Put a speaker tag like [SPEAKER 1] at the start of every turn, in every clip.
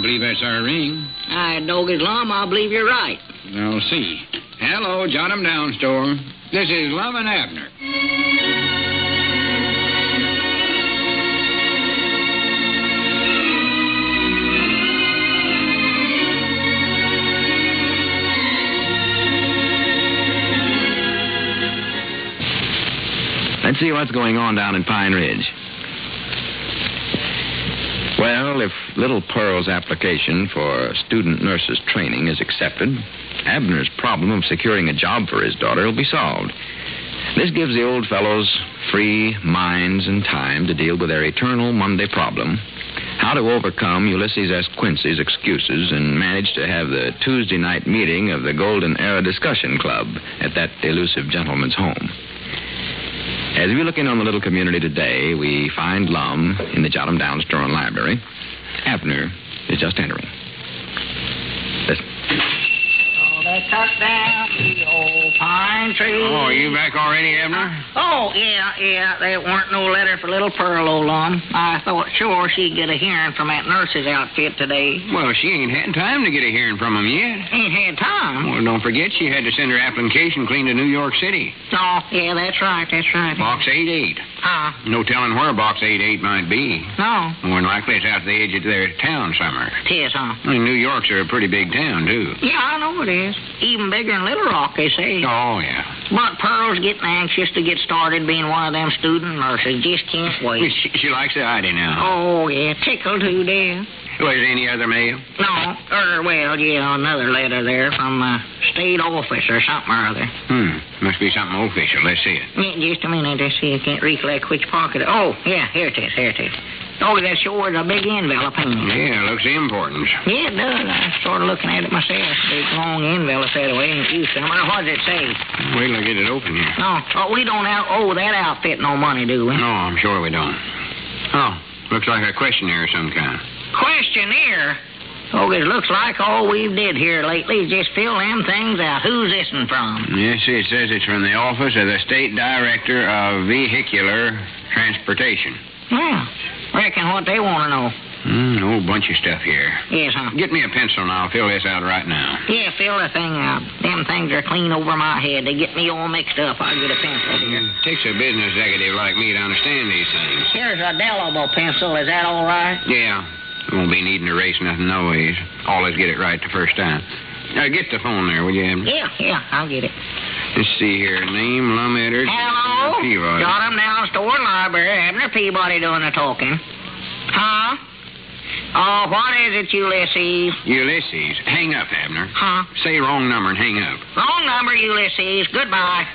[SPEAKER 1] believe that's our ring.
[SPEAKER 2] Dog Lum, I believe you're right.
[SPEAKER 1] I'll see. Hello, Jot 'em Down store. This is Lum and Abner.
[SPEAKER 3] Let's see what's going on down in Pine Ridge. Well, if little Pearl's application for student nurse's training is accepted, Abner's problem of securing a job for his daughter will be solved. This gives the old fellows free minds and time to deal with their eternal Monday problem, how to overcome Ulysses S. Quincy's excuses and manage to have the Tuesday night meeting of the Golden Era Discussion Club at that elusive gentleman's home. As we look in on the little community today, we find Lum in the Jot 'em Down store and library. Abner is just entering. Listen.
[SPEAKER 2] Oh, they cut down the old pine tree.
[SPEAKER 1] Oh, are you back already, Abner?
[SPEAKER 2] Oh, yeah. There weren't no letter for little Pearl, old Lum. I thought sure she'd get a hearing from that nurse's outfit today.
[SPEAKER 1] Well, she ain't had time to get a hearing from him yet.
[SPEAKER 2] Ain't had time.
[SPEAKER 1] Well, don't forget she had to send her application clean to New York City.
[SPEAKER 2] Oh, yeah, that's right.
[SPEAKER 1] Box 88.
[SPEAKER 2] Huh?
[SPEAKER 1] No telling where Box 88 might be.
[SPEAKER 2] No.
[SPEAKER 1] More than likely it's out the edge of their town somewhere.
[SPEAKER 2] Tis, huh?
[SPEAKER 1] I mean, New York's a pretty big town, too.
[SPEAKER 2] Yeah, I know it is. Even bigger than Little Rock, they say.
[SPEAKER 1] Oh, yeah.
[SPEAKER 2] But Pearl's getting anxious to get started being one of them student nurses. Just can't wait.
[SPEAKER 1] She likes the idea now.
[SPEAKER 2] Oh, yeah. Tickled to death.
[SPEAKER 1] Was there any other mail?
[SPEAKER 2] No. Another letter there from state office or something or other.
[SPEAKER 1] Must be something official. Let's see it.
[SPEAKER 2] Yeah, just a minute. Let's see. I can't recollect which pocket. Oh, yeah. Here it is. Oh, that sure is a big envelope, ain't it?
[SPEAKER 1] Yeah, looks important.
[SPEAKER 2] Yeah, it does. I'm sort of looking at it myself. Big, long envelope that way. Ain't used to. What does it say?
[SPEAKER 1] Wait till I get it open here.
[SPEAKER 2] No. Oh, we don't owe that outfit no money, do we?
[SPEAKER 1] No, I'm sure we don't. Oh, looks like a questionnaire of some kind.
[SPEAKER 2] Questionnaire? Oh, it looks like all we've did here lately is just fill them things out. Who's this one from?
[SPEAKER 1] Yes, it says it's from the office of the State Director of Vehicular Transportation.
[SPEAKER 2] Yeah. Reckon what they want to know.
[SPEAKER 1] A whole bunch of stuff here.
[SPEAKER 2] Yes, huh?
[SPEAKER 1] Get me a pencil and I'll fill this out right now.
[SPEAKER 2] Yeah, fill the thing out. Them things are clean over my head. They get me all mixed up. I'll get a pencil here.
[SPEAKER 1] Takes a business executive like me to understand these things.
[SPEAKER 2] Here's a Delamo pencil. Is that all right?
[SPEAKER 1] Yeah. Won't be needing to erase nothing always. Always get it right the first time. Get the phone there, will you, Abner?
[SPEAKER 2] Yeah, I'll get it.
[SPEAKER 1] Let's see here. Name, Lum Eddard.
[SPEAKER 2] Hello?
[SPEAKER 1] Peabody.
[SPEAKER 2] Jot 'em Down store and library. Abner Peabody doing the talking. Huh? Oh, what is it, Ulysses?
[SPEAKER 1] Ulysses. Hang up, Abner.
[SPEAKER 2] Huh?
[SPEAKER 1] Say wrong number and hang up.
[SPEAKER 2] Wrong number, Ulysses. Goodbye.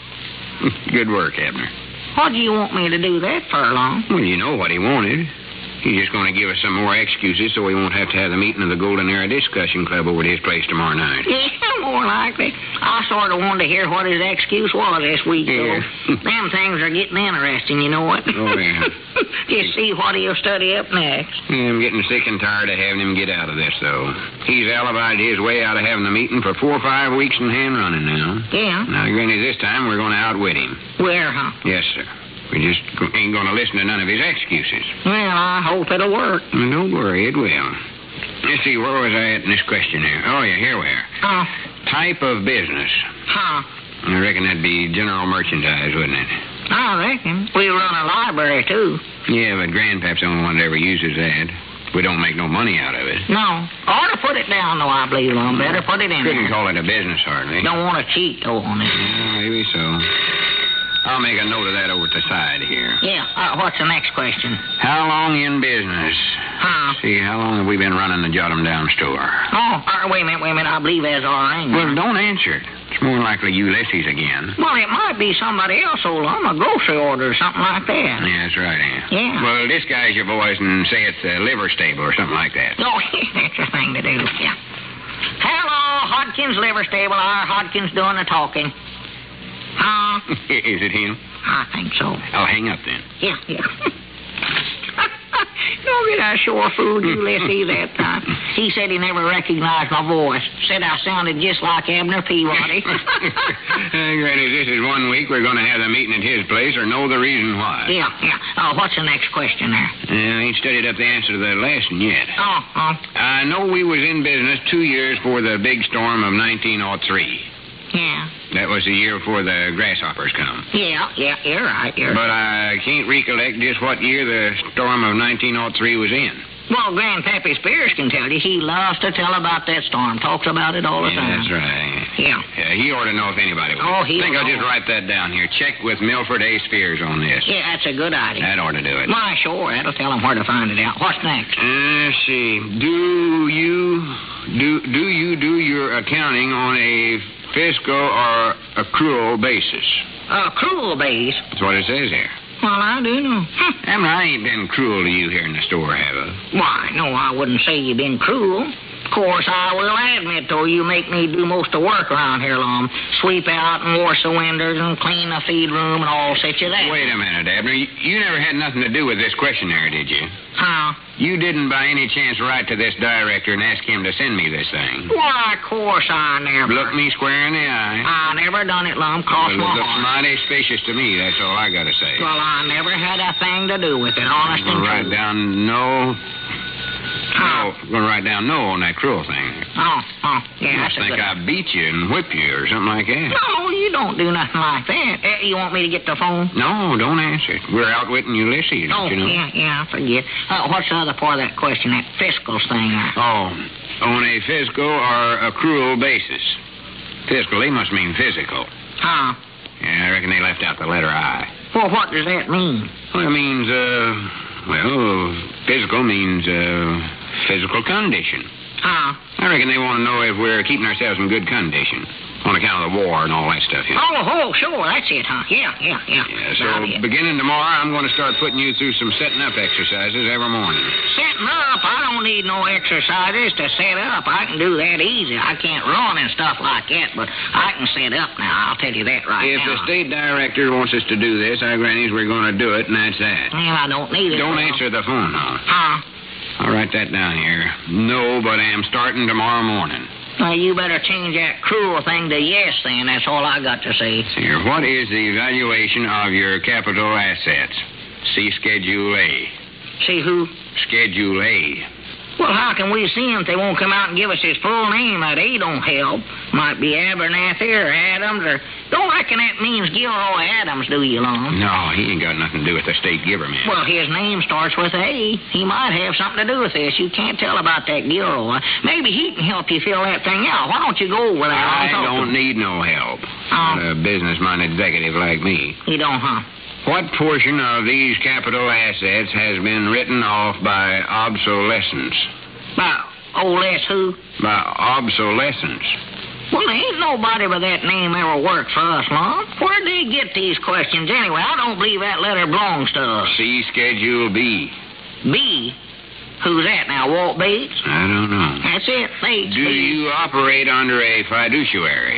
[SPEAKER 1] Good work, Abner.
[SPEAKER 2] What do you want me to do that for, Lum?
[SPEAKER 1] Well, you know what he wanted. He's just going to give us some more excuses so we won't have to have the meeting of the Golden Era Discussion Club over at his place tomorrow night.
[SPEAKER 2] Yeah, more likely. I sort of wanted to hear what his excuse was this week,
[SPEAKER 1] yeah.
[SPEAKER 2] though. Them things are getting interesting, you know what?
[SPEAKER 1] Oh, yeah.
[SPEAKER 2] Just see what he'll study up next.
[SPEAKER 1] Yeah, I'm getting sick and tired of having him get out of this, though. He's alibied his way out of having the meeting for 4 or 5 weeks in hand running now.
[SPEAKER 2] Yeah?
[SPEAKER 1] Now, granted, this time we're going to outwit him.
[SPEAKER 2] Where, huh?
[SPEAKER 1] Yes, sir. We just ain't going to listen to none of his excuses.
[SPEAKER 2] Well, I hope it'll work.
[SPEAKER 1] Don't worry, it will. Let's see, where was I at in this questionnaire? Oh, yeah, here we are. Type of business.
[SPEAKER 2] Huh?
[SPEAKER 1] I reckon that'd be general merchandise, wouldn't it?
[SPEAKER 2] I reckon. We run a library, too.
[SPEAKER 1] Yeah, but Grandpap's the only one that ever uses that. We don't make no money out of it.
[SPEAKER 2] No. Ought to put it down, though, I believe, Lum. Better put it in
[SPEAKER 1] Couldn't
[SPEAKER 2] there.
[SPEAKER 1] call it a business, hardly.
[SPEAKER 2] Don't want to cheat, though, on it.
[SPEAKER 1] Yeah, maybe so. I'll make a note of that over at the side here.
[SPEAKER 2] Yeah. What's the next question?
[SPEAKER 1] How long in business?
[SPEAKER 2] Huh?
[SPEAKER 1] See, how long have we been running the Jot 'em Down store?
[SPEAKER 2] Oh, wait a minute. I believe that's our ring.
[SPEAKER 1] Well, don't answer it. It's more likely Ulysses again.
[SPEAKER 2] Well, it might be somebody else, old Lum. A grocery order or something like that.
[SPEAKER 1] Yeah, that's right, Aunt.
[SPEAKER 2] Yeah.
[SPEAKER 1] Well, disguise your voice and say it's a liver stable or something like that.
[SPEAKER 2] Oh, that's the thing to do. Yeah. Hello, Hodkins Liver Stable. Our Hodkins doing the talking. Huh?
[SPEAKER 1] Is it him?
[SPEAKER 2] I think so.
[SPEAKER 1] I'll hang up then.
[SPEAKER 2] Yeah. No, Oh, did I sure fooled you, Lissy, that time? He said he never recognized my voice. Said I sounded just like Abner Peabody.
[SPEAKER 1] Granny, this is 1 week we're going to have the meeting at his place or know the reason why.
[SPEAKER 2] Yeah. What's the next question there?
[SPEAKER 1] I ain't studied up the answer to that last one yet.
[SPEAKER 2] Oh.
[SPEAKER 1] I know we was in business 2 years before the big storm of 1903.
[SPEAKER 2] Yeah.
[SPEAKER 1] That was the year before the grasshoppers come.
[SPEAKER 2] Yeah, you're right.
[SPEAKER 1] But I can't recollect just what year the storm of 1903 was in.
[SPEAKER 2] Well, Grandpappy Spears can tell you. He loves to tell about that storm. Talks about it all the time.
[SPEAKER 1] That's right.
[SPEAKER 2] Yeah.
[SPEAKER 1] He ought to know if anybody would.
[SPEAKER 2] Oh,
[SPEAKER 1] I think I'll just write that down here. Check with Milford A. Spears on this.
[SPEAKER 2] Yeah, that's a good idea.
[SPEAKER 1] That ought to do it.
[SPEAKER 2] Why, sure. That'll tell him where to find it out. What's next?
[SPEAKER 1] Let's see. Do you do your accounting on a fiscal or accrual basis?
[SPEAKER 2] Accrual base?
[SPEAKER 1] That's what it says here.
[SPEAKER 2] Well, I do know.
[SPEAKER 1] Emma, I ain't been cruel to you here in the store, have I?
[SPEAKER 2] Why, no, I wouldn't say you've been cruel. Of course, I will admit, though, you make me do most of the work around here, Lum. Sweep out and wash the windows and clean the feed room and all such of that.
[SPEAKER 1] Wait a minute, Abner. You never had nothing to do with this questionnaire, did you?
[SPEAKER 2] How?
[SPEAKER 1] You didn't by any chance write to this director and ask him to send me this thing?
[SPEAKER 2] Why, of course I never.
[SPEAKER 1] Look me square in the eye.
[SPEAKER 2] I never done it, Lum. Cross my
[SPEAKER 1] It looks
[SPEAKER 2] heart.
[SPEAKER 1] mighty spacious to me, that's all I gotta say.
[SPEAKER 2] Well, I never had a thing to do with it, honest and
[SPEAKER 1] Write
[SPEAKER 2] true.
[SPEAKER 1] down no.
[SPEAKER 2] How?
[SPEAKER 1] I'm going to write down no on that cruel thing.
[SPEAKER 2] Oh, yeah,
[SPEAKER 1] I
[SPEAKER 2] that's a
[SPEAKER 1] think
[SPEAKER 2] good...
[SPEAKER 1] I beat you and whip you or something like that.
[SPEAKER 2] No, you don't do nothing like that. You want me to get the phone?
[SPEAKER 1] No, don't answer it. We're outwitting Ulysses,
[SPEAKER 2] Oh,
[SPEAKER 1] don't you know?
[SPEAKER 2] yeah, I forget. What's the other part of that question, that fiscals thing?
[SPEAKER 1] Oh, on a fiscal or accrual basis. Fiscal, they must mean physical.
[SPEAKER 2] Huh?
[SPEAKER 1] Yeah, I reckon they left out the letter I.
[SPEAKER 2] Well, what does that mean?
[SPEAKER 1] Well, it means, physical means, physical condition.
[SPEAKER 2] Huh?
[SPEAKER 1] I reckon they want to know if we're keeping ourselves in good condition on account of the war and all that stuff, you know.
[SPEAKER 2] Oh, sure, that's it, huh? Yeah.
[SPEAKER 1] Yeah, so beginning tomorrow, I'm going to start putting you through some setting up exercises every morning.
[SPEAKER 2] Setting up? I don't need no exercises to set up. I can do that easy. I can't run and stuff like that, but I can set up now. I'll tell you that right
[SPEAKER 1] If
[SPEAKER 2] now.
[SPEAKER 1] the state director wants us to do this, our grannies, we're going to do it, and that's that.
[SPEAKER 2] Well, I don't need it.
[SPEAKER 1] Don't answer the phone, though.
[SPEAKER 2] Huh?
[SPEAKER 1] I'll write that down here. No, but I'm starting tomorrow morning.
[SPEAKER 2] Well, you better change that cruel thing to yes, then. That's all I got to say.
[SPEAKER 1] Here, what is the valuation of your capital assets? See Schedule A.
[SPEAKER 2] See who?
[SPEAKER 1] Schedule A.
[SPEAKER 2] Well, how can we see him if they won't come out and give us his full name? That A don't help. Might be Abernathy or Adams or... Don't reckon that means Gilroy Adams, do you, Lum?
[SPEAKER 1] No, he ain't got nothing to do with the state government.
[SPEAKER 2] Well, his name starts with A. He might have something to do with this. You can't tell about that Gilroy. Maybe he can help you fill that thing out. Why don't you go over there?
[SPEAKER 1] I don't need no help. Not a business-minded executive like me.
[SPEAKER 2] You don't, huh?
[SPEAKER 1] What portion of these capital assets has been written off by obsolescence?
[SPEAKER 2] By less who?
[SPEAKER 1] By obsolescence.
[SPEAKER 2] Well, there ain't nobody with that name ever worked for us, Lum. Where'd they get these questions anyway? I don't believe that letter belongs to us.
[SPEAKER 1] See Schedule B.
[SPEAKER 2] B? Who's that now, Walt Bates?
[SPEAKER 1] I don't know.
[SPEAKER 2] That's it, Bates.
[SPEAKER 1] Do you operate under a fiduciary?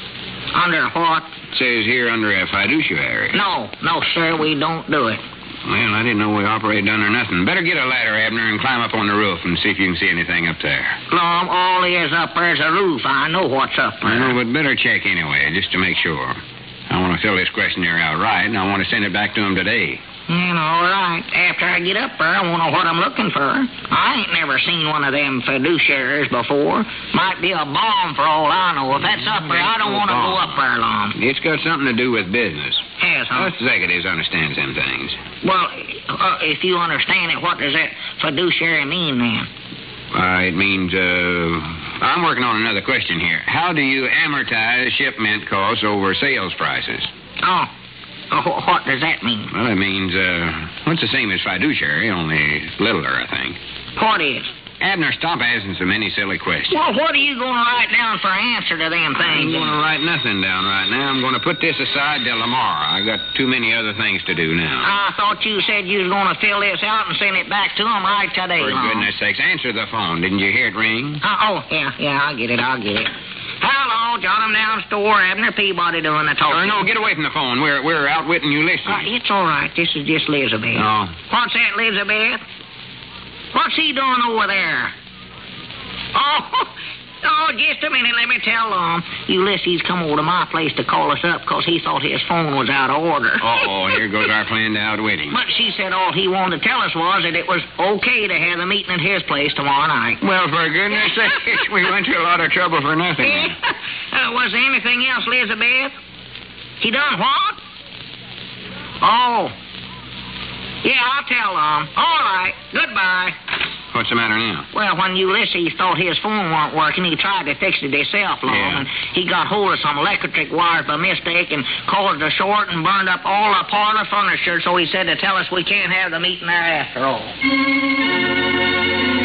[SPEAKER 2] Under what?
[SPEAKER 1] It says here under a fiduciary.
[SPEAKER 2] No, sir, we don't do it.
[SPEAKER 1] Well, I didn't know we operated under nothing. Better get a ladder, Abner, and climb up on the roof and see if you can see anything up there.
[SPEAKER 2] Lum, all there's up there's a roof. I know what's up there.
[SPEAKER 1] I know, but better check anyway, just to make sure. I want to fill this questionnaire out right, and I want to send it back to him today.
[SPEAKER 2] All right. After I get up there, I won't know what I'm looking for. I ain't never seen one of them fiduciaries before. Might be a bomb for all I know. If that's up there, I don't want to go up there long.
[SPEAKER 1] It's got something to do with business.
[SPEAKER 2] Yes, huh?
[SPEAKER 1] Us executives understand them things.
[SPEAKER 2] Well, if you understand it, what does that fiduciary mean then?
[SPEAKER 1] It means, I'm working on another question here. How do you amortize shipment costs over sales prices?
[SPEAKER 2] What does that mean?
[SPEAKER 1] Well, it means, it's the same as fiduciary, only littler, I think.
[SPEAKER 2] What is?
[SPEAKER 1] Abner, stop asking so many silly questions.
[SPEAKER 2] Well, what are you going to write down for answer to them
[SPEAKER 1] I
[SPEAKER 2] things?
[SPEAKER 1] ain't going to write nothing down right now. I'm going to put this aside till tomorrow. I got too many other things to do now.
[SPEAKER 2] I thought you said you was going to fill this out and send it back to them right today.
[SPEAKER 1] For goodness sakes, answer the phone. Didn't you hear it ring?
[SPEAKER 2] Yeah, I'll get it. Hello, John down store. Abner Peabody doing the talking.
[SPEAKER 1] No, get away from the phone. We're outwitting Ulysses.
[SPEAKER 2] It's all right. This is just Elizabeth.
[SPEAKER 1] Oh.
[SPEAKER 2] What's that, Elizabeth? What's he doing over there? Oh, just a minute. Let me tell Ulysses come over to my place to call us up because he thought his phone was out of order.
[SPEAKER 1] Oh, here goes our planned out wedding.
[SPEAKER 2] But she said all he wanted to tell us was that it was okay to have the meeting at his place tomorrow night.
[SPEAKER 1] Well, for goodness sakes, we went to a lot of trouble for nothing.
[SPEAKER 2] Was there anything else, Elizabeth? He done what? Oh. Yeah, I'll tell them. All right. Goodbye.
[SPEAKER 1] What's the matter now?
[SPEAKER 2] Well, when Ulysses thought his phone weren't working, he tried to fix it himself,
[SPEAKER 1] Yeah.
[SPEAKER 2] and he got hold of some electric wires by mistake and caused a short and burned up all the parlor furniture, so he said to tell us we can't have the meeting there after all.